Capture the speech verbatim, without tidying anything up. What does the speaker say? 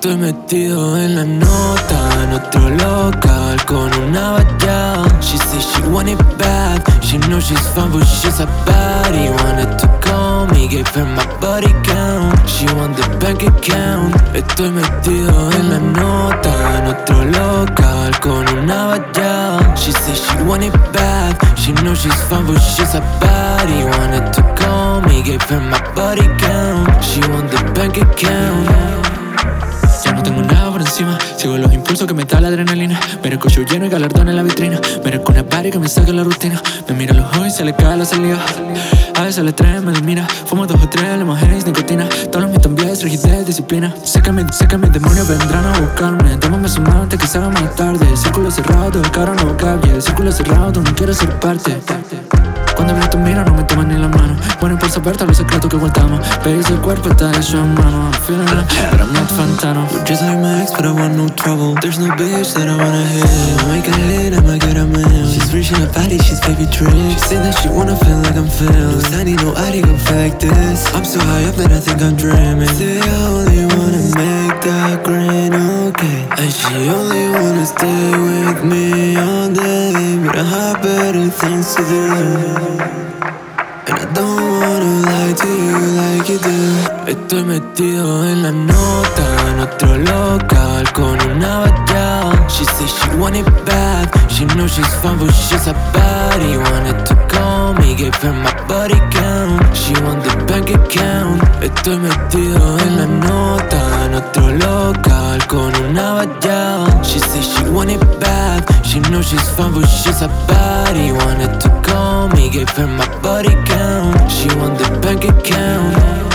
Estoy metido en la nota, en otro local con una valla. She says she want it back, she knows she's fine but she's a baddie. Wanted to call me, gave her my body count. She want the bank account. Estoy metido en la nota, en otro local con una valla. She says she want it back, she knows she's fine but she's a baddie. Wanted to call me, gave her my body count. She want the bank account. Ya no tengo nada por encima, sigo los impulsos que me da la adrenalina. Merezco show lleno y galardón en la vitrina. Merezco una party que me saque la rutina. Me mira a los ojos y se le cae la saliva. A veces el estrés me domina. Fumo dos o tres, la mujer es nicotina. Todos los mitos viejos, rigidez, disciplina. Sé que, me, sé que mis demonios vendrán a buscarme. Tómame su mano antes que se haga más tarde. El círculo cerrado, todo el caro no cambia. El círculo cerrado, tú no quiero ser parte. Cuando abres tu mira no me toman ni la mano. Bueno, por saber todos los secretos que guardamos. Pero ese cuerpo está hecho en mano. I'm feeling it, but I'm not Fantano. You're just like my ex, but I want no trouble. There's no bitch that I wanna hit. I might get hit, I might get a man. She's reaching her body, she's baby trick. She say that she wanna feel like I'm feeling. No sign, no I can fact this. I'm so high up that I think I'm dreaming. Say I only wanna make that green, okay. And she only wanna stay with me all day. But I have better things to do. And I don't wanna lie to you like you do. Estoy metido en la nota, en otro local con una valla. She says she want it back, she knows she's fine but she's a baddie. Wanted to call me, gave her my body count. She want the bank account. Estoy metido en la nota, en otro local con una valla. She says she want it back, she knows she's fine but she's a baddie. Wanted to call me, gave her my body count. She want the bank account.